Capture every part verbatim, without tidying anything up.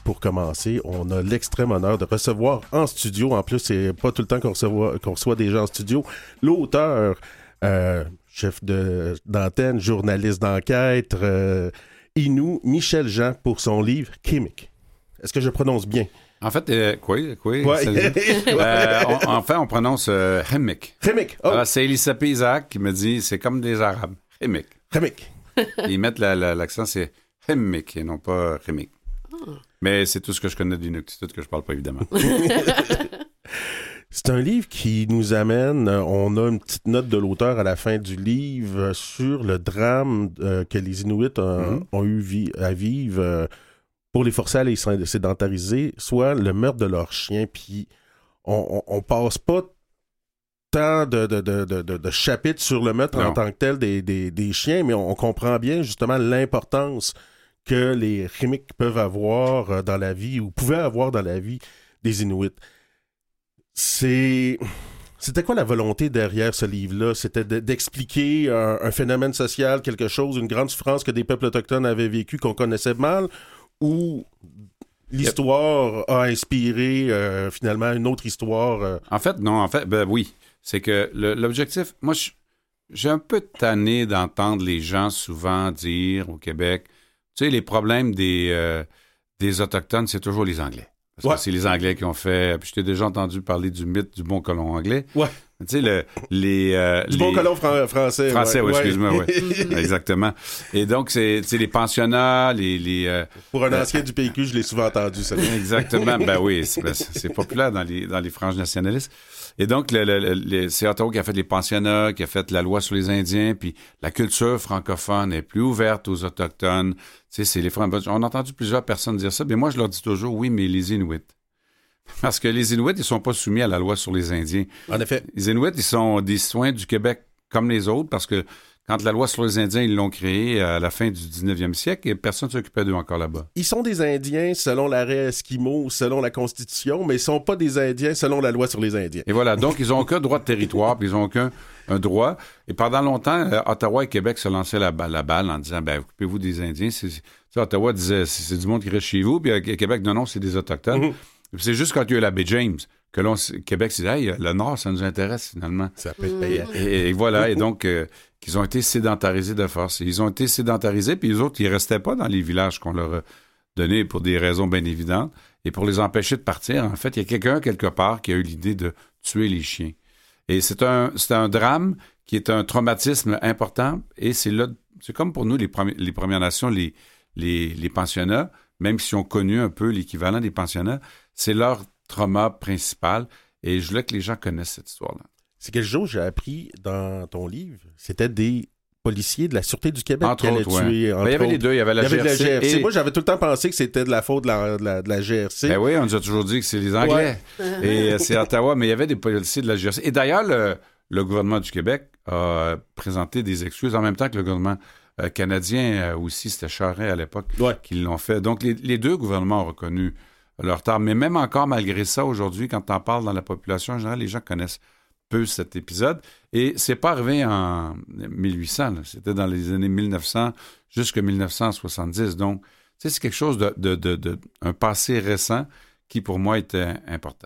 pour commencer, on a l'extrême honneur de recevoir en studio, en plus, c'est pas tout le temps qu'on reçoit, qu'on reçoit des gens en studio, l'auteur, euh, chef de, d'antenne, journaliste d'enquête, euh, Inou, Michel Jean, pour son livre « Khimik ». Est-ce que je prononce bien? En fait, euh, quoi, quoi? Ouais. euh, on, en fait, on prononce euh, Khimik. Khimik. Oh. Alors, c'est Elisabeth Isaac qui me dit, c'est comme des Arabes. Khimik. Khimik. Ils mettent la, la, l'accent, c'est Khimik et non pas Khimik. Oh. Mais c'est tout ce que je connais d'Inuk, c'est tout ce que je parle pas, évidemment. C'est un livre qui nous amène, on a une petite note de l'auteur à la fin du livre sur le drame euh, que les Inuits ont, mm-hmm. ont eu vi- à vivre euh, pour les forcer à les sédentariser, soit le meurtre de leurs chiens. Puis on, on, on passe pas tant de, de, de, de, de chapitres sur le meurtre non. en tant que tel des, des, des chiens, mais on, on comprend bien justement l'importance que les Khimik peuvent avoir dans la vie ou pouvaient avoir dans la vie des Inuits. C'est... C'était quoi la volonté derrière ce livre-là? C'était de, d'expliquer un, un phénomène social, quelque chose, une grande souffrance que des peuples autochtones avaient vécu, qu'on connaissait mal, ou l'histoire a inspiré euh, finalement une autre histoire? Euh... En fait, non, en fait, ben oui. C'est que le, l'objectif... Moi, je, j'ai un peu tanné d'entendre les gens souvent dire au Québec, tu sais, les problèmes des, euh, des Autochtones, c'est toujours les Anglais. Parce ouais. que c'est les Anglais qui ont fait... Puis je t'ai déjà entendu parler du mythe du bon colon anglais. Ouais. Tu sais, le, les... Euh, du les... bon colon fran- français. Français, ouais, oui, ouais. excuse-moi, oui. Exactement. Et donc, c'est, c'est les pensionnats, les... les euh, Pour un ancien euh, du P Q, je l'ai souvent entendu, ça. Exactement. Ben oui, c'est, ben, c'est populaire dans les, dans les franges nationalistes. Et donc, le, le, le, c'est Ottawa qui a fait les pensionnats, qui a fait la loi sur les Indiens, puis la culture francophone est plus ouverte aux Autochtones. Tu sais, c'est les francophones. On a entendu plusieurs personnes dire ça, mais moi, je leur dis toujours, oui, mais les Inuits. Parce que les Inuits, ils ne sont pas soumis à la loi sur les Indiens. En effet. Les Inuits, ils sont des citoyens du Québec comme les autres, parce que quand la loi sur les Indiens, ils l'ont créée à la fin du dix-neuvième siècle et personne ne s'occupait d'eux encore là-bas. Ils sont des Indiens selon l'arrêt Esquimau, selon la Constitution, mais ils ne sont pas des Indiens selon la loi sur les Indiens. Et voilà, donc ils n'ont aucun droit de territoire, puis ils n'ont aucun un droit. Et pendant longtemps, euh, Ottawa et Québec se lançaient la, la balle en disant, ben, occupez-vous des Indiens. C'est, c'est, Ottawa disait, c'est, c'est du monde qui reste chez vous, puis euh, Québec, non, non, c'est des Autochtones. Mm-hmm. C'est juste quand il y a eu la baie James que l'on, Québec s'est dit, hey, le Nord, ça nous intéresse finalement. Ça peut être payant. Et, et, et voilà, et donc, euh, qu'ils ont été sédentarisés de force. Et ils ont été sédentarisés, puis les autres, ils restaient pas dans les villages qu'on leur a donnés pour des raisons bien évidentes. Et pour les empêcher de partir, en fait, il y a quelqu'un quelque part qui a eu l'idée de tuer les chiens. Et c'est un, c'est un drame qui est un traumatisme important. Et c'est là, c'est comme pour nous, les, premi- les Premières Nations, les, les, les pensionnats, même s'ils ont connu un peu l'équivalent des pensionnats, c'est leur trauma principal. Et je voulais que les gens connaissent cette histoire-là. C'est quelque chose que j'ai appris dans ton livre. C'était des policiers de la Sûreté du Québec entre qui allaient autres, tuer. Ouais. Ben, il y avait les deux. Il y avait la, il y avait G R C. la G R C. Et... Moi, j'avais tout le temps pensé que c'était de la faute de la, de la, de la G R C. Ben oui, on nous a toujours dit que c'est les Anglais. Ouais. Et euh, c'est Ottawa, mais il y avait des policiers de la G R C. Et d'ailleurs, le, le gouvernement du Québec a présenté des excuses en même temps que le gouvernement euh, canadien euh, aussi. C'était Charest à l'époque ouais. qui l'ont fait. Donc, les, les deux gouvernements ont reconnu leur tort. Mais même encore, malgré ça, aujourd'hui, quand on parle dans la population en général, les gens connaissent peu cet épisode. Et c'est pas arrivé en mille huit cents, là. C'était dans les années mille neuf cents jusqu'à mille neuf cent soixante-dix. Donc, tu sais, c'est quelque chose de, de, de, de un passé récent qui, pour moi, était important.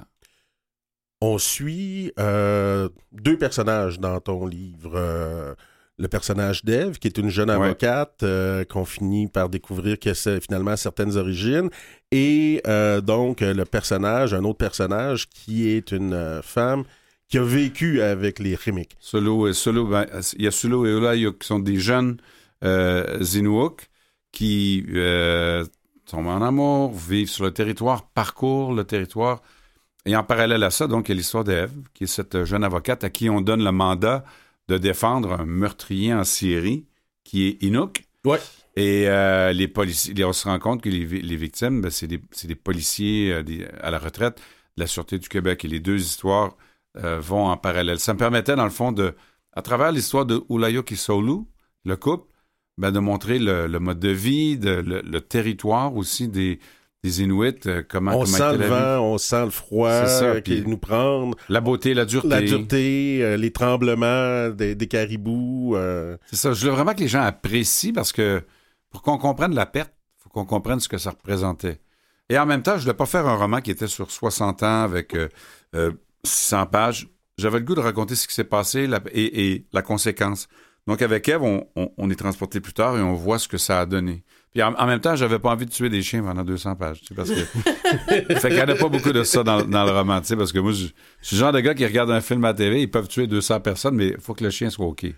On suit euh, deux personnages dans ton livre. Euh, le personnage d'Ève, qui est une jeune avocate ouais. euh, qu'on finit par découvrir que c'est finalement certaines origines. Et euh, donc, le personnage, un autre personnage qui est une euh, femme qui a vécu avec les Khimik. Solo, Solo, ben, il y a Solo et Ulayo qui sont des jeunes euh, Inuits qui euh, tombent en amour, vivent sur le territoire, parcourent le territoire. Et en parallèle à ça, donc, il y a l'histoire d'Ève, qui est cette jeune avocate à qui on donne le mandat de défendre un meurtrier en Syrie qui est Inuk. Ouais. Et euh, les policiers, on se rend compte que les, les victimes, ben, c'est, des, c'est des policiers euh, des, à la retraite de la Sûreté du Québec. Et les deux histoires euh, vont en parallèle. Ça me permettait, dans le fond, de, à travers l'histoire de Ulayoq et Solu, le couple, ben, de montrer le, le mode de vie, de, le, le territoire aussi des, des Inuits. Euh, comment, on comment sent le vent, on sent le froid ça, qui nous prend. La beauté, la dureté. La dureté, euh, les tremblements des, des caribous. Euh... C'est ça. Je voulais vraiment que les gens apprécient parce que pour qu'on comprenne la perte, il faut qu'on comprenne ce que ça représentait. Et en même temps, je ne voulais pas faire un roman qui était sur soixante ans avec euh, euh, six cents pages. J'avais le goût de raconter ce qui s'est passé la, et, et la conséquence. Donc, avec Ève, on, on, on est transporté plus tard et on voit ce que ça a donné. Puis en, en même temps, j'avais pas envie de tuer des chiens pendant deux cents pages. Tu sais, parce que... fait qu'il n'y en a pas beaucoup de ça dans, dans le roman. Tu sais, parce que moi, je, je suis le genre de gars qui regarde un film à la T V, ils peuvent tuer deux cents personnes, mais il faut que le chien soit OK.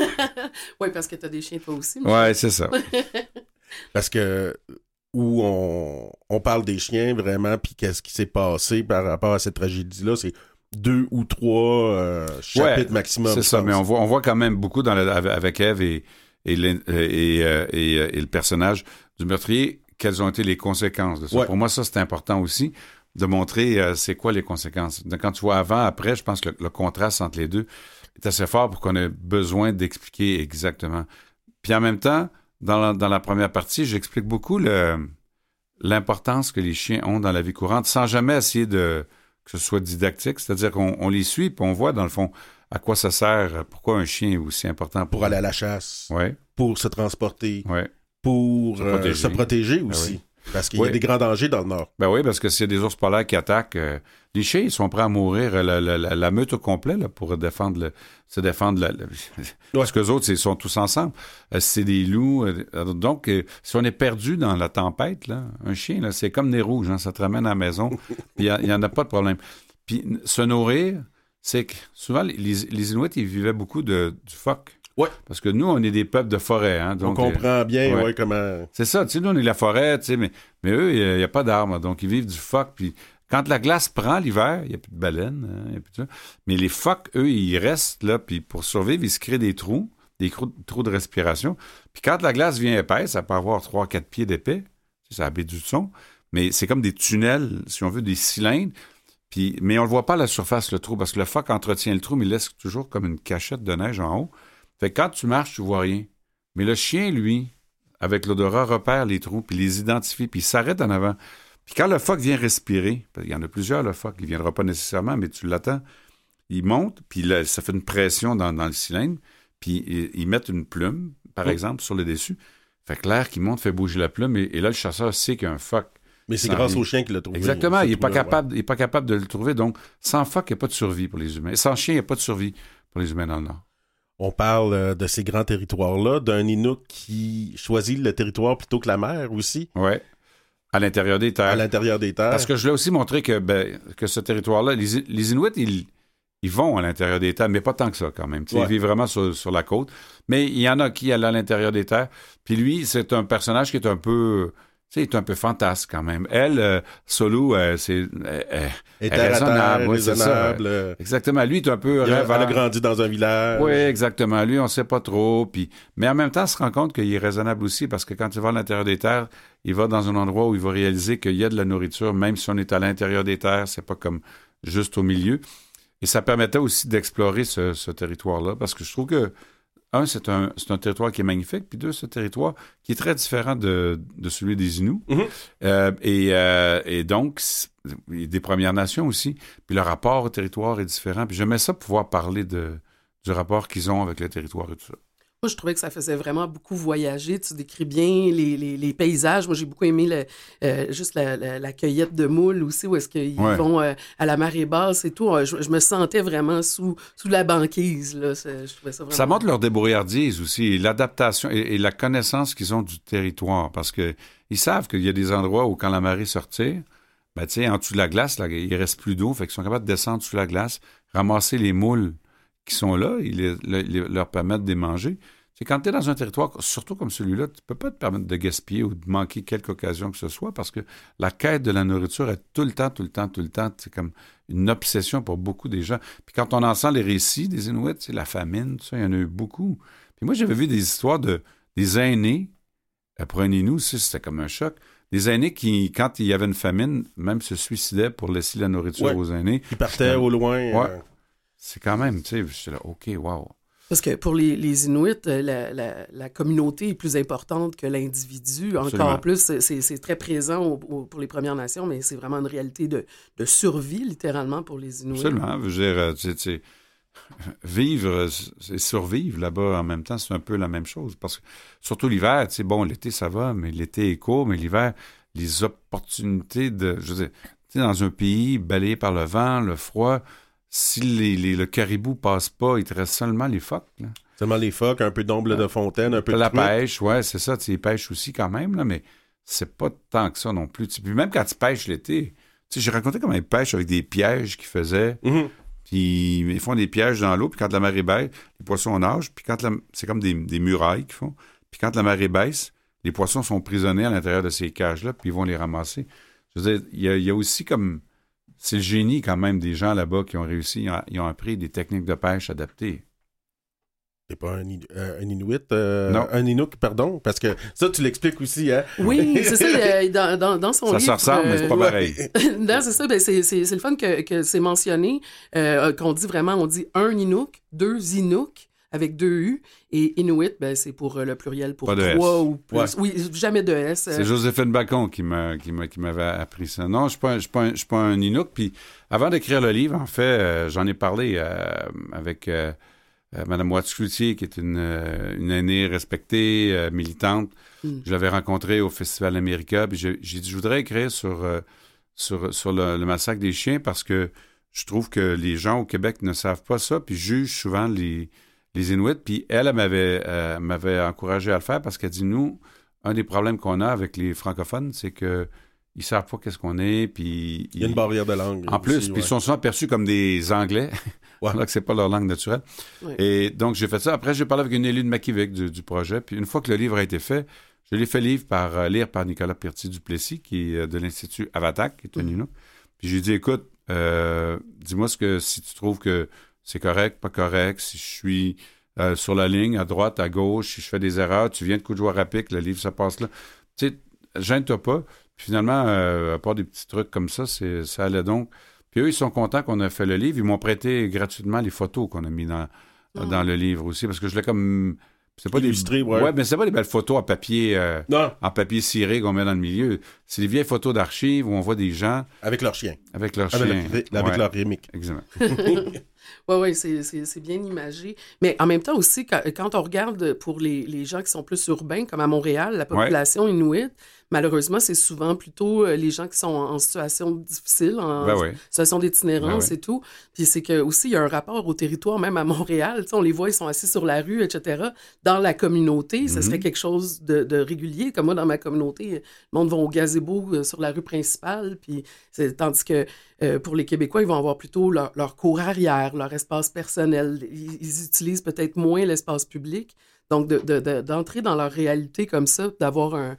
Oui, parce que tu as des chiens toi aussi. Oui, c'est ça. Parce que où on, on parle des chiens vraiment, puis qu'est-ce qui s'est passé par rapport à cette tragédie-là, c'est deux ou trois euh, chapitres ouais, maximum. C'est ça, mais on voit, on voit quand même beaucoup dans le, avec Ève et, et, et, et, et, et le personnage du meurtrier, quelles ont été les conséquences de ça. Ouais. Pour moi, ça, c'est important aussi, de montrer euh, c'est quoi les conséquences. Quand tu vois avant, après, je pense que le, le contraste entre les deux est assez fort pour qu'on ait besoin d'expliquer exactement. Puis en même temps, dans la, dans la première partie, j'explique beaucoup le, l'importance que les chiens ont dans la vie courante, sans jamais essayer de que ce soit didactique, c'est-à-dire qu'on on les suit, puis on voit, dans le fond, à quoi ça sert, pourquoi un chien est aussi important. Pour, pour aller à la chasse, ouais. pour se transporter, ouais. pour se protéger, euh, se protéger aussi. Ben oui. Parce qu'il oui. y a des grands dangers dans le Nord. Ben oui, parce que s'il y a des ours polaires qui attaquent, euh, les chiens, ils sont prêts à mourir, la, la, la, la meute au complet, là, pour défendre le, se défendre. La, la... Ouais. Parce qu'eux autres, ils sont tous ensemble. Euh, c'est des loups. Euh, donc, euh, si on est perdu dans la tempête, là, un chien, là, c'est comme des rouges, hein, ça te ramène à la maison, puis il n'y en a pas de problème. Puis se nourrir, c'est que souvent, les, les Inuits, ils vivaient beaucoup de, du phoque. Oui. Parce que nous, on est des peuples de forêt. Hein, donc, on comprend euh, bien ouais. Ouais, comment... C'est ça, tu sais, nous, on est la forêt, tu sais, mais, mais eux, il n'y a, a pas d'arbres, donc ils vivent du phoque. Puis quand la glace prend l'hiver, il n'y a plus de baleines, hein, y a plus de ça. Mais les phoques, eux, ils restent là, puis pour survivre, ils se créent des trous, des trous, trous de respiration. Puis quand la glace vient épaisse, ça peut avoir trois quatre pieds d'épais, c'est la baie du son, mais c'est comme des tunnels, si on veut, des cylindres. Puis, mais on ne le voit pas à la surface, le trou, parce que le phoque entretient le trou, mais il laisse toujours comme une cachette de neige en haut. Fait que quand tu marches, tu vois rien. Mais le chien, lui, avec l'odorat, repère les trous, puis les identifie, puis il s'arrête en avant. Puis quand le phoque vient respirer, parce qu'il y en a plusieurs, le phoque, il ne viendra pas nécessairement, mais tu l'attends, il monte, puis là, ça fait une pression dans, dans le cylindre, puis ils, ils mettent une plume, par oh. exemple, sur le dessus. Fait que l'air qui monte fait bouger la plume, et, et là, le chasseur sait qu'il y a un phoque. Mais c'est grâce au chien qu'il l'a trouvé. Exactement, il n'est pas, ouais. pas capable de le trouver. Donc, sans phoque, il n'y a pas de survie pour les humains. Et sans chien, il n'y a pas de survie pour les humains dans le Nord. On parle euh, de ces grands territoires-là, d'un Inuk qui choisit le territoire plutôt que la mer aussi. Oui, à l'intérieur des terres. À l'intérieur des terres. Parce que je voulais aussi montrer que, ben, que ce territoire-là, les, les Inuits, ils, ils vont à l'intérieur des terres, mais pas tant que ça quand même. Ouais. Ils vivent vraiment sur, sur la côte. Mais il y en a qui allent à l'intérieur des terres. Puis lui, c'est un personnage qui est un peu... Tu sais, il est un peu fantasque quand même. Elle, euh, Solu, euh, c'est elle, elle, elle est raisonnable. Oui, raisonnable. C'est ça. Euh, exactement. Lui, il est un peu rêveur. Elle a grandi dans un village. Oui, exactement. Lui, on ne sait pas trop. Puis... Mais en même temps, on se rend compte qu'il est raisonnable aussi parce que quand il va à l'intérieur des terres, il va dans un endroit où il va réaliser qu'il y a de la nourriture, même si on est à l'intérieur des terres, c'est pas comme juste au milieu. Et ça permettait aussi d'explorer ce, ce territoire-là parce que je trouve que un, c'est un, c'est un territoire qui est magnifique, puis deux, c'est un territoire qui est très différent de, de celui des Inuits. Mm-hmm. Euh, et, euh, et donc, des Premières Nations aussi. Puis le rapport au territoire est différent. Puis j'aimais ça pouvoir parler de, du rapport qu'ils ont avec le territoire et tout ça. Moi, je trouvais que ça faisait vraiment beaucoup voyager. Tu décris bien les, les, les paysages. Moi, j'ai beaucoup aimé le, euh, juste la, la, la cueillette de moules aussi, où est-ce qu'ils ouais. vont euh, à la marée basse et tout. Je, je me sentais vraiment sous, sous la banquise. Là. Je trouvais ça vraiment... Ça montre leur débrouillardise aussi, l'adaptation et, et la connaissance qu'ils ont du territoire. Parce qu'ils savent qu'il y a des endroits où, quand la marée sortit, ben, tu sais, en dessous de la glace, là, il reste plus d'eau. Fait qu'ils sont capables de descendre sous la glace, ramasser les moules qui sont là, ils les, les, leur permettent de les manger. C'est quand tu es dans un territoire, surtout comme celui-là, tu peux pas te permettre de gaspiller ou de manquer quelque occasion que ce soit parce que la quête de la nourriture est tout le temps, tout le temps, tout le temps. C'est comme une obsession pour beaucoup des gens. Puis quand on entend les récits des Inuits, c'est la famine, tout ça, il y en a eu beaucoup. Puis moi, j'avais vu des histoires de des aînés, pour un Inou, c'était comme un choc, des aînés qui, quand il y avait une famine, même se suicidaient pour laisser la nourriture ouais. aux aînés. Ils partaient au loin. Ouais. Euh... C'est quand même, tu sais, j'étais là, OK, wow. Parce que pour les, les Inuits, la, la, la communauté est plus importante que l'individu. Absolument. Encore plus, c'est, c'est très présent au, au, pour les Premières Nations, mais c'est vraiment une réalité de, de survie, littéralement, pour les Inuits. Absolument. Je veux dire, tu sais, vivre, c'est survivre là-bas en même temps, c'est un peu la même chose. Parce que, surtout l'hiver, tu sais, bon, l'été, ça va, mais l'été est court, mais l'hiver, les opportunités de... Je veux dire, tu sais, dans un pays balayé par le vent, le froid, si les, les, le caribou passe pas, il te reste seulement les phoques, là. Seulement les phoques, un peu d'omble de fontaine, un peu de la truite. pêche, ouais, c'est ça. Tu sais, ils pêchent aussi quand même, là, mais c'est pas tant que ça non plus. Tu sais, puis même quand tu pêches l'été, tu sais, j'ai raconté comment ils pêchent avec des pièges qu'ils faisaient. Mm-hmm. Puis ils font des pièges dans l'eau, puis quand la marée baisse, les poissons nagent, puis quand la... c'est comme des, des murailles qu'ils font. Puis quand la marée baisse, les poissons sont prisonniers à l'intérieur de ces cages-là, puis ils vont les ramasser. Je veux dire, il y a, il y a aussi comme... C'est le génie quand même des gens là-bas qui ont réussi, ils ont, ils ont appris des techniques de pêche adaptées. C'est pas un, euh, un Inuit, euh, non. un Inuk, pardon, parce que ça, tu l'expliques aussi, hein? Oui, c'est ça, euh, dans, dans, dans son ça livre... Ça se ressemble, euh, mais c'est pas pareil. non, c'est ça, ben c'est, c'est, c'est le fun que, que c'est mentionné, euh, qu'on dit vraiment, on dit un Inuk, deux Inuks, avec deux U, et Inuit, ben, c'est pour euh, le pluriel pour trois ou plus. Ouais. Oui, jamais de S. Euh... C'est Joséphine Bacon qui, m'a, qui, m'a, qui m'avait appris ça. Non, je ne suis pas, pas, pas un Inuk, puis avant d'écrire le livre, en fait, euh, j'en ai parlé euh, avec... Euh, Euh, Madame Watts-Cloutier, qui est une, euh, une aînée respectée, euh, militante. Mm. Je l'avais rencontrée au Festival America, puis j'ai, j'ai dit, je voudrais écrire sur, euh, sur, sur le, le massacre des chiens parce que je trouve que les gens au Québec ne savent pas ça, puis jugent souvent les, les Inuits. Puis elle, elle m'avait, euh, m'avait encouragé à le faire parce qu'elle dit, nous, un des problèmes qu'on a avec les francophones, c'est que ils savent pas qu'est-ce qu'on est, puis... Il y a une barrière de langue. En plus, aussi, puis ouais. Ils sont souvent perçus comme des Anglais, ouais. alors que c'est pas leur langue naturelle. Ouais. Et donc, j'ai fait ça. Après, j'ai parlé avec une élue de Makivik du, du projet, puis une fois que le livre a été fait, je l'ai fait livre par, euh, lire par Nicolas Pirty-Duplessis, qui est de l'Institut Avatak, qui est un Inuk. Puis j'ai dit, écoute, euh, dis-moi ce que si tu trouves que c'est correct, pas correct, si je suis euh, sur la ligne, à droite, à gauche, si je fais des erreurs, tu viens de coup de joie rapide, le livre, ça passe là. Tu sais, gêne-toi pas. Puis finalement, euh, à part des petits trucs comme ça, c'est, ça allait donc. Puis eux, ils sont contents qu'on a fait le livre. Ils m'ont prêté gratuitement les photos qu'on a mis dans, oh. dans le livre aussi, parce que je l'ai comme... C'est pas illustré, des... ouais. ouais. mais c'est pas des belles photos en papier, euh, en papier ciré qu'on met dans le milieu. C'est des vieilles photos d'archives où on voit des gens... Avec leurs chiens. Avec leurs avec chiens. Le, avec ouais. leur rémique. Exactement. Oui, oui, c'est, c'est, c'est bien imagé. Mais en même temps aussi, quand, quand on regarde pour les, les gens qui sont plus urbains, comme à Montréal, la population ouais. inuit, malheureusement, c'est souvent plutôt les gens qui sont en situation difficile, en ben oui. situation d'itinérance ben oui. et tout. Puis c'est que aussi, il y a un rapport au territoire, même à Montréal. Tu sais, on les voit, ils sont assis sur la rue, et cetera. Dans la communauté, ça mm-hmm. serait quelque chose de, de régulier. Comme moi, dans ma communauté, le monde va au gazebo sur la rue principale. Puis c'est, tandis que euh, pour les Québécois, ils vont avoir plutôt leur, leur cour arrière, leur espace personnel. Ils, ils utilisent peut-être moins l'espace public. Donc, de, de, de, d'entrer dans leur réalité comme ça, d'avoir un,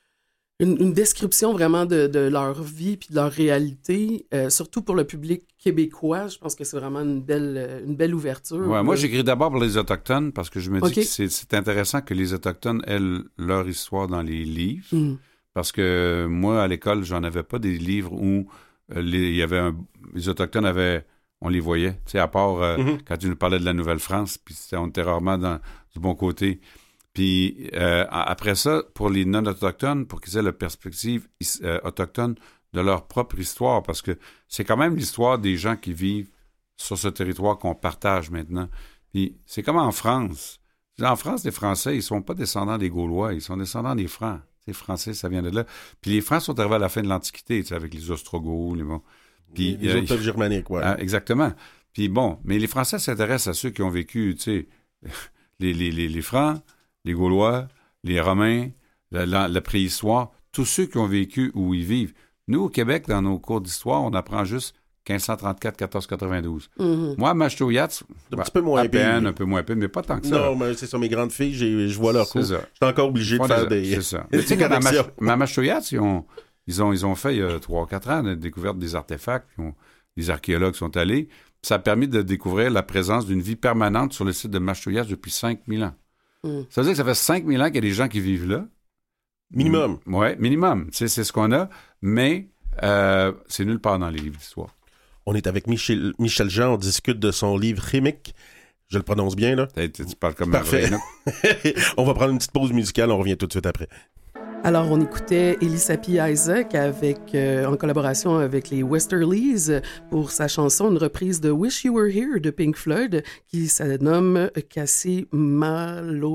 une, une description vraiment de, de leur vie puis de leur réalité, euh, surtout pour le public québécois, je pense que c'est vraiment une belle, une belle ouverture. Ouais, moi, j'écris d'abord pour les Autochtones parce que je me dis okay. que c'est, c'est intéressant que les Autochtones aient leur histoire dans les livres. Mm. Parce que moi, à l'école, j'en avais pas des livres où euh, les, il y avait un, les Autochtones avaient... On les voyait, tu sais, à part euh, mm-hmm. quand tu nous parlais de la Nouvelle-France, puis on était rarement dans, du bon côté. Puis euh, après ça, pour les non-autochtones, pour qu'ils aient la perspective euh, autochtone de leur propre histoire, parce que c'est quand même l'histoire des gens qui vivent sur ce territoire qu'on partage maintenant. Puis c'est comme en France. En France, les Français, ils sont pas descendants des Gaulois, ils sont descendants des Francs. Les Français, ça vient de là. Puis les Francs sont arrivés à la fin de l'Antiquité, tu sais, avec les Ostrogoths, les bons... Puis, les euh, autres peuples germaniques, oui. Ah, exactement. Puis bon, mais les Français s'intéressent à ceux qui ont vécu, tu sais, les, les, les, les Francs, les Gaulois, les Romains, la, la, la préhistoire, tous ceux qui ont vécu où ils vivent. Nous, au Québec, dans nos cours d'histoire, on apprend juste quinze cent trente-quatre à quatorze cent quatre-vingt-douze. Mm-hmm. Moi, à Machtoyats, un bah, petit peu moins à peine, un peu moins peu, mais pas tant que ça. Non, mais c'est ça, mes grandes filles, j'ai, je vois leur cours. Je suis encore obligé de faire des... C'est ça. Mais tu sais, à Machtoyats, ils ont... Ils ont, ils ont fait, il y a trois ou quatre ans, la découverte des artefacts. Ont, les archéologues sont allés. Ça a permis de découvrir la présence d'une vie permanente sur le site de Machtoyats depuis cinq mille ans. Mm. Ça veut dire que ça fait cinq mille ans qu'il y a des gens qui vivent là. Minimum. Mm, oui, minimum. C'est, c'est ce qu'on a, mais euh, c'est nulle part dans les livres d'histoire. On est avec Michel, Michel Jean, on discute de son livre Rémique. Je le prononce bien, là? Tu, tu parles comme Parfait. On va prendre une petite pause musicale, on revient tout de suite après. Alors, on écoutait Elisapi Isaac avec, euh, en collaboration avec les Westerlies pour sa chanson, une reprise de Wish You Were Here de Pink Floyd qui se nomme Cassie Mallory.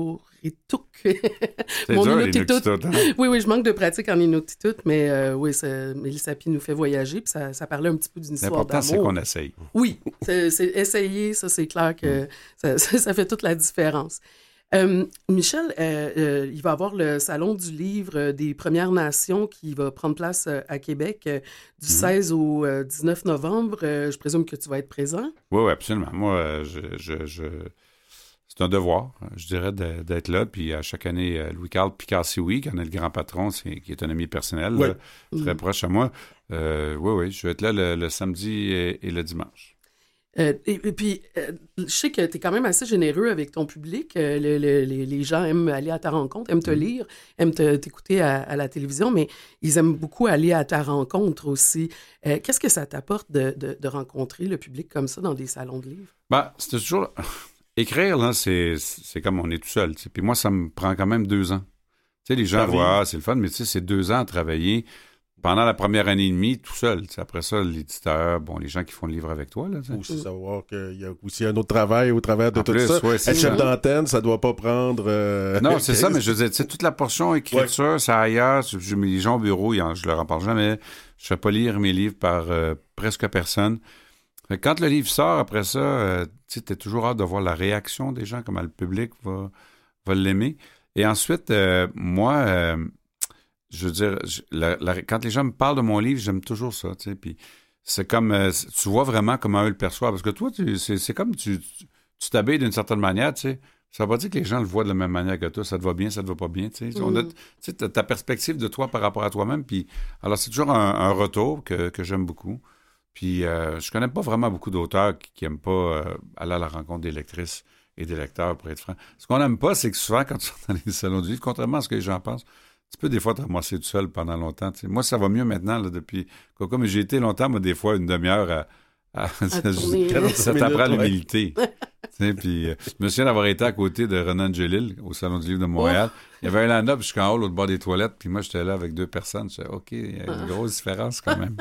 Inuktitut. C'est Mon dur, Inuktitut. l'Inuktitut, hein? Oui, oui, je manque de pratique en Inuktitut, mais euh, oui, ça, Mélissa Pi nous fait voyager, puis ça, ça parlait un petit peu d'une histoire L'important, d'amour. c'est qu'on essaye. Oui, c'est, c'est essayer, ça, c'est clair que Mm. ça, ça, ça fait toute la différence. Euh, Michel, euh, euh, il va y avoir le Salon du livre des Premières Nations qui va prendre place euh, à Québec euh, du Mm-hmm. seize au euh, dix-neuf novembre. Euh, je présume que tu vas être présent. Oui, oui, absolument. Moi, euh, je, je, je... c'est un devoir, je dirais, de- d'être là. Puis à chaque année, euh, Louis-Carl Picard-Sioui, qui en est le grand patron, c'est, qui est un ami personnel, Ouais. là, très Mm. proche à moi. Euh, oui, oui, je vais être là le, le samedi et, et le dimanche. Euh, et, et puis, euh, je sais que tu es quand même assez généreux avec ton public. Euh, le- le- les, les gens aiment aller à ta rencontre, aiment te Mm. lire, aiment te- t'écouter à, à la télévision, mais ils aiment beaucoup aller à ta rencontre aussi. Euh, qu'est-ce que ça t'apporte de, de, de rencontrer le public comme ça dans des salons de livres? Ben, c'était toujours... Écrire, là, c'est, c'est comme on est tout seul. Tu sais. Puis moi, ça me prend quand même deux ans. Tu sais, les gens Ah oui. voient, ah, c'est le fun, mais tu sais, c'est deux ans à travailler pendant la première année et demie, tout seul. Tu sais. Après ça, l'éditeur, bon, les gens qui font le livre avec toi, là, tu sais. Aussi savoir qu'il y a aussi un autre travail au travers de En tout plus, ça. ouais, c'est Être chef ça. d'antenne, ça doit pas prendre... euh, Non, c'est ça, quinze. mais je veux dire, tu sais, toute la portion écriture, c'est ailleurs. Je, je mets les gens au bureau, ils en- je leur en parle jamais. Je fais pas lire mes livres par euh, presque personne. Fait que quand le livre sort, après ça, euh, tu sais, t'es toujours hâte de voir la réaction des gens, comment le public va, va l'aimer. Et ensuite, euh, moi, euh, je veux dire, je- la- la- quand les gens me parlent de mon livre, j'aime toujours ça, tu sais, puis c'est comme, euh, tu vois vraiment comment eux le perçoivent, parce que toi, tu, c'est, c'est comme tu, tu, tu t'habilles d'une certaine manière, tu sais, ça veut pas dire que les gens le voient de la même manière que toi, ça te va bien, ça te va pas bien, tu sais, on a, Mm. tu sais, t'as ta perspective de toi par rapport à toi-même, puis alors c'est toujours un, un retour que, que j'aime beaucoup. Puis euh, je connais pas vraiment beaucoup d'auteurs qui, qui aiment pas euh, aller à la rencontre des lectrices et des lecteurs, pour être franc. Ce qu'on n'aime pas, c'est que souvent, quand tu vas dans les salons du livre, contrairement à ce que les gens pensent, tu peux des fois te ramasser tout seul pendant longtemps. Tu sais. Moi, ça va mieux maintenant, là, depuis Coco, mais j'ai été longtemps, moi, des fois, une demi-heure à... à... tourner. ça t'apprend minutes, ouais. l'humilité. Tu sais, puis, euh, je me souviens d'avoir été à côté de Renan Angelil au Salon du livre de Montréal. Il y avait un line-up jusqu'en haut, l'autre bord des toilettes, puis moi, j'étais là avec deux personnes. Je disais, OK, il y a une grosse différence quand même.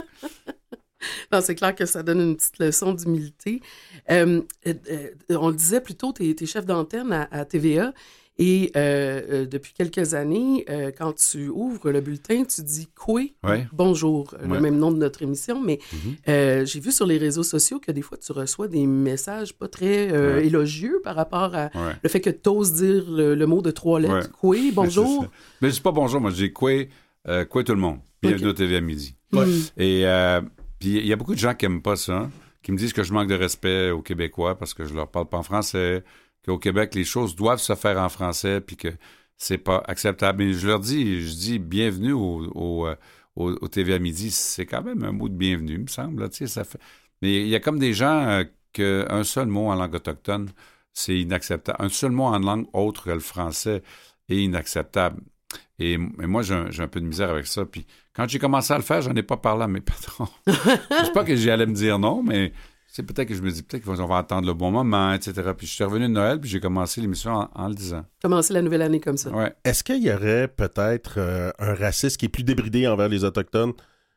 Non, c'est clair que ça donne une petite leçon d'humilité. Euh, euh, euh, on le disait plus tôt, tu es chef d'antenne à, à T V A et euh, euh, depuis quelques années, euh, quand tu ouvres le bulletin, tu dis « Coué Ouais. bonjour », Ouais. le même nom de notre émission, mais Mhm. euh, j'ai vu sur les réseaux sociaux que des fois, tu reçois des messages pas très euh, Ouais. élogieux par rapport à Ouais. le fait que tu oses dire le, le mot de trois lettres Ouais. « Coué bonjour C'est ça. Mais je dis pas bonjour, moi, je dis quoi, euh, quoi tout le monde. Bienvenue Ok. au T V à midi. Ouais. Mm. Et euh, puis il y a beaucoup de gens qui aiment pas ça, qui me disent que je manque de respect aux Québécois parce que je leur parle pas en français, qu'au Québec, les choses doivent se faire en français, puis que c'est pas acceptable. Mais je leur dis, je dis bienvenue au, au, euh, au, au T V à midi. C'est quand même un mot de bienvenue, il me semble. Là, tu sais, ça fait... Mais il y a comme des gens euh, qu'un seul mot en langue autochtone, c'est inacceptable. Un seul mot en langue autre que le français est inacceptable. Et, et moi, j'ai un, j'ai un peu de misère avec ça. Puis quand j'ai commencé à le faire, j'en ai pas parlé à mes patrons. Je sais pas que j'y allais me dire non, mais c'est peut-être que je me dis peut-être qu'on va attendre le bon moment, et cetera. Puis je suis revenu de Noël, puis j'ai commencé l'émission en, en le disant. Commencer la nouvelle année comme ça. Ouais. Est-ce qu'il y aurait peut-être euh, un racisme qui est plus débridé envers les Autochtones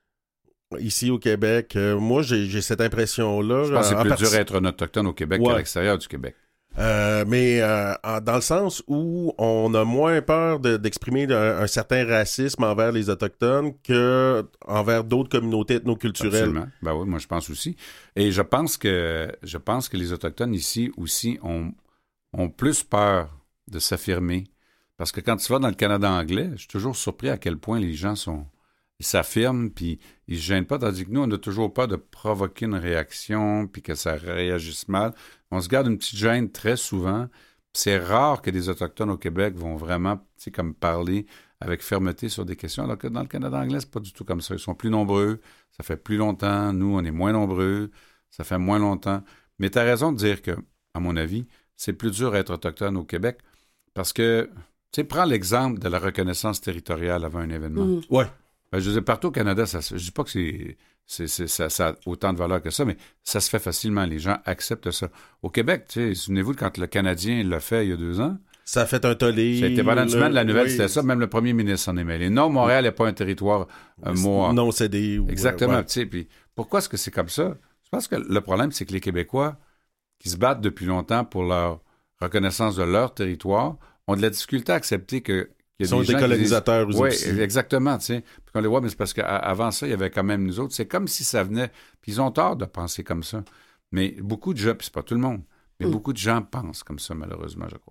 ici au Québec? Euh, moi, j'ai, j'ai cette impression-là. Je pense que c'est en plus partie- dur d'être un autochtone au Québec Ouais. qu'à l'extérieur du Québec. Euh, mais euh, en- dans le sens où on a moins peur de- d'exprimer un, un certain racisme envers les Autochtones que envers d'autres communautés ethnoculturelles. Absolument. Ben oui, moi je pense aussi. Et je pense que je pense que les Autochtones ici aussi ont, ont plus peur de s'affirmer. Parce que quand tu vas dans le Canada anglais, je suis toujours surpris à quel point les gens sont. Ils s'affirment, puis ils se gênent pas, tandis que nous, on a toujours peur de provoquer une réaction, puis que ça réagisse mal. On se garde une petite gêne très souvent. C'est rare que des Autochtones au Québec vont vraiment, tu sais, comme parler avec fermeté sur des questions, alors que dans le Canada anglais, c'est pas du tout comme ça. Ils sont plus nombreux, ça fait plus longtemps. Nous, on est moins nombreux, ça fait moins longtemps. Mais tu as raison de dire que, à mon avis, c'est plus dur d'être autochtone au Québec parce que, tu sais, prends l'exemple de la reconnaissance territoriale avant un événement. Mm. Ouais. Ben, je veux dire, partout au Canada, ça, se- je dis pas que c'est, c'est, c'est- ça, ça a autant de valeur que ça, mais ça se fait facilement. Les gens acceptent ça. Au Québec, tu sais, souvenez-vous de quand le Canadien l'a fait il y a deux ans? Ça a fait un tollé. C'était pendant une le- semaine, la nouvelle, oui. c'était ça. Même le premier ministre s'en est mêlé. Non, Montréal n'est pas un territoire, un mot. Non cédé. ou- Exactement. ouais. Tu sais, puis pourquoi est-ce que c'est comme ça? Je pense que le problème, c'est que les Québécois qui se battent depuis longtemps pour leur reconnaissance de leur territoire ont de la difficulté à accepter que Ils sont des, des colonisateurs disent, aussi. Oui, exactement. Tu sais. Puis on les voit, mais c'est parce qu'avant ça, il y avait quand même nous autres. C'est comme si ça venait. Puis ils ont tort de penser comme ça. Mais beaucoup de gens, puis c'est pas tout le monde, mais mm. beaucoup de gens pensent comme ça, malheureusement, je crois.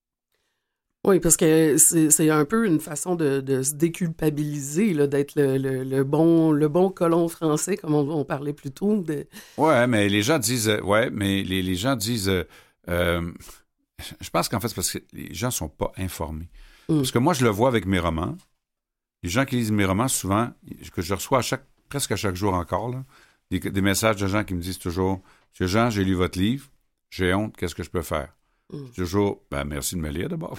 Oui, parce que c'est, c'est un peu une façon de, de se déculpabiliser, là, d'être le, le, le, bon, le bon colon français, comme on, on parlait plus tôt. De... Oui, mais les gens disent. Euh, ouais, mais les, les gens disent. Euh, euh, je pense qu'en fait, c'est parce que les gens sont pas informés. Mm. Parce que moi, je le vois avec mes romans. Les gens qui lisent mes romans, souvent, que je reçois à chaque, presque à chaque jour encore, là, des, des messages de gens qui me disent toujours « Monsieur Jean, j'ai lu votre livre, j'ai honte, qu'est-ce que je peux faire? Mm. » Toujours « Ben, merci de me lire d'abord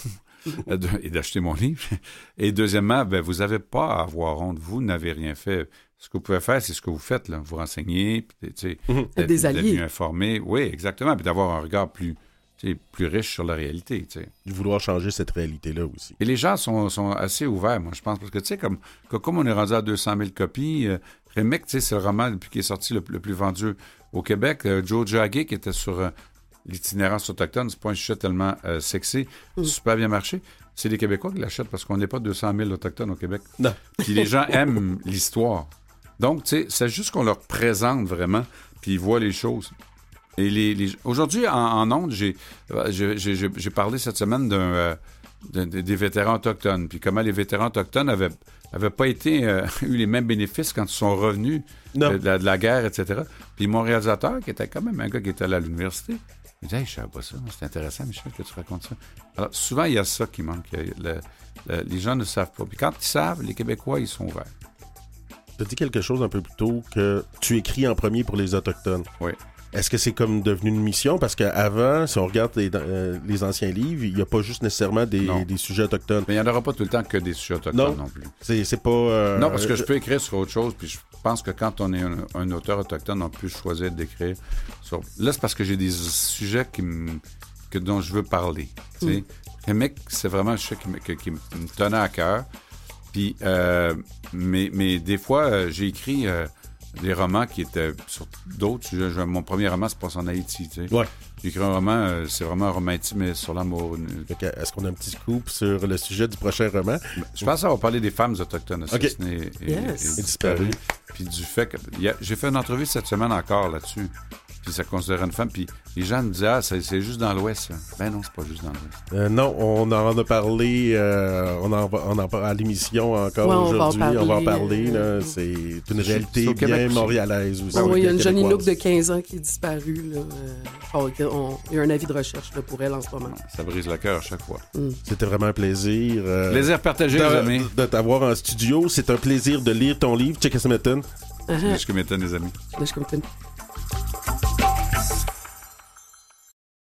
et d'acheter mon livre. Et deuxièmement, ben, vous n'avez pas à avoir honte, vous n'avez rien fait. Ce que vous pouvez faire, c'est ce que vous faites, là. Vous renseignez, puis, tu sais, mm. d'être, des alliés. D'être mieux informé. Oui, exactement, puis d'avoir un regard plus... plus riche sur la réalité, tu sais. De vouloir changer cette réalité-là aussi. Et les gens sont, sont assez ouverts, moi, je pense, parce que, tu sais, comme, comme on est rendu à deux cent mille copies, euh, Rémic, tu sais, c'est le roman depuis qui est sorti le, le plus vendu au Québec. Euh, Joe Jagger, qui était sur euh, l'itinérance autochtone, c'est pas un sujet tellement euh, sexy, mm. super bien marché. C'est les Québécois qui l'achètent parce qu'on n'est pas deux cent mille autochtones au Québec. Non. Puis les gens aiment l'histoire. Donc, tu sais, c'est juste qu'on leur présente vraiment, puis ils voient les choses. Et les, les... Aujourd'hui, en, en ondes, j'ai, j'ai, j'ai, j'ai parlé cette semaine d'un, euh, de, de, des vétérans autochtones, puis comment les vétérans autochtones avaient, avaient pas été, euh, eu les mêmes bénéfices quand ils sont revenus de, de, la, de la guerre, et cetera. Puis mon réalisateur, qui était quand même un gars qui était allé à l'université, il dit « Hey, je savais pas ça, c'est intéressant, Michel, que tu racontes ça. » Alors, souvent, il y a ça qui manque. Le, le, les gens ne savent pas. Puis quand ils savent, les Québécois, ils sont ouverts. Tu as dit quelque chose un peu plus tôt, que tu écris en premier pour les Autochtones. Oui. Est-ce que c'est comme devenu une mission? Parce qu'avant, si on regarde les, euh, les anciens livres, il n'y a pas juste nécessairement des, des sujets autochtones. Mais il n'y en aura pas tout le temps que des sujets autochtones non, non plus. C'est, c'est pas... Euh, non, parce que je peux écrire sur autre chose, puis je pense que quand on est un, un auteur autochtone, on peut choisir d'écrire sur... Là, c'est parce que j'ai des sujets qui m... que, dont je veux parler. Tu sais, mm. mec, c'est vraiment un sujet qui me, qui, qui me tenait à cœur. Puis, euh, mais, mais des fois, euh, j'ai écrit... Euh, des romans qui étaient sur d'autres sujets. Mon premier roman, c'est pas en Haïti, tu sais. Ouais. J'ai écrit un roman, euh, c'est vraiment un roman intime sur l'amour. Est-ce qu'on a un petit scoop sur le sujet du prochain roman? Je pense qu'on va parler des femmes autochtones assassinées okay. et, yes. et, et disparues. Puis du fait que... A, j'ai fait une entrevue cette semaine encore là-dessus. Puis ça considérait une femme. Puis les gens me disaient, ah, c'est, c'est juste dans l'Ouest, ça. Ben non, c'est pas juste dans l'Ouest. Euh, non, on en a parlé, euh, on en on en parle à l'émission encore ouais, aujourd'hui. On va en parler. On va en parler là. C'est une réalité c'est bien montréalaise aussi. Oui, il y a une jeune Inuk de quinze ans qui est disparue. Là. Oh, on, il y a un avis de recherche là, pour elle en ce moment. Ça brise le cœur à chaque fois. Mm. C'était vraiment un plaisir. Euh, plaisir partagé, les amis. De t'avoir en studio. C'est un plaisir de lire ton livre. Check it, Smitten. Uh-huh. Les amis. Les